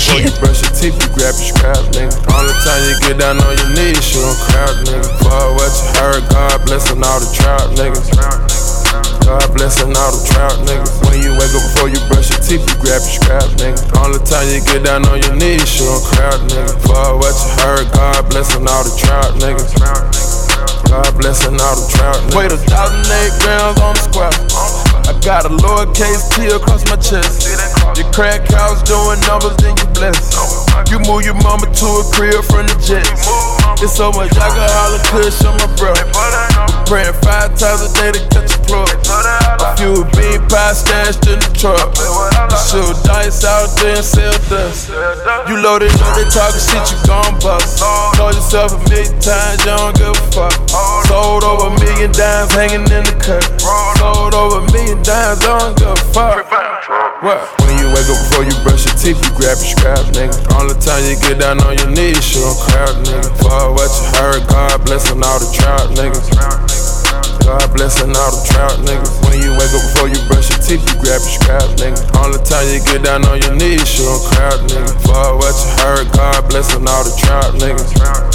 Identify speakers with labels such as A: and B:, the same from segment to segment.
A: before you brush your teeth, you grab your scrap, nigga. Only time you get down on your knees, you don't crowd, nigga. Fuck what you heard, God blessing all the trout niggas. God blessing all the trout niggas. When you wake up before you brush your teeth, you grab your scrap, nigga. Only time you get down on your knees, you don't crowd, nigga. Fuck what you heard, God blessing all the trout niggas. God blessing all the trout niggas. Weighed 1,008 grams on the squat. I got a lowercase T across my chest. Your crack house doing numbers, then you blessed. You move your mama to a crib from the jets. It's so much alcohol and kush on my bro. Praying 5 times a day to catch a plug. A few bean pie stashed in the truck. You shoot dice out there and sell dust. You loaded up, they talking shit, you gon' bust. Told yourself a million times, you don't give a fuck. Sold over 1 million dimes hanging in the cut. Sold over 1 million dimes, I don't give a fuck. What? When you wake up before you brush your teeth, you grab your scrap, nigga. Only time you get down on your knees, you don't crowd, nigga. Fuck what you heard, God blessing all the trout niggas. God blessing all the trout niggas. When you wake up before you brush your teeth, you grab your scrap, nigga. Only time you get down on your knees, you don't crowd, nigga. Fuck what you heard, God blessing all the trout niggas.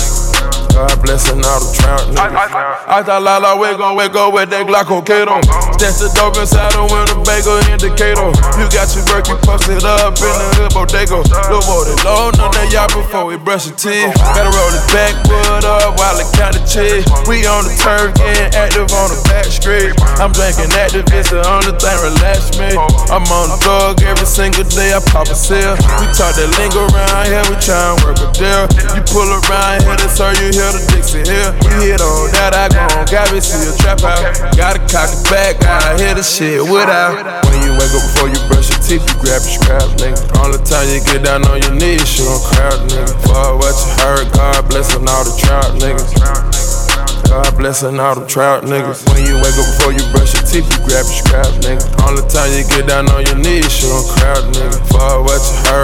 A: God blessing all the trout niggas. I thought Lala we gon' wake up with that Glockocato. Stash the dope inside the Winnebago indicator. You got your work, you posted up in the hood bodega. Look more than low on that yacht before we brush your teeth. Gotta roll his backwood up while I count the cheese. We on the turf, getting active on the back street. I'm drinking active, it's the only thing relax me. I'm on the drug every single day, I pop a seal. We talk that lingo around here, we try and work a deal. You pull around here, that's all you hear. The Dixie Hill, we hit on that, I gon' got me see a trap out. Gotta cock it back, gotta hit the shit without. When you wake up before you brush your teeth, you grab your scrap, nigga. Only time you get down on your knees, you don't crowd, nigga. Fuck what you heard, God blessing all the trout niggas. God blessing all the trout niggas. When you wake up before you brush your teeth, you grab your scrap, nigga. Only time you get down on your knees, you don't crowd, nigga. Fuck what you heard.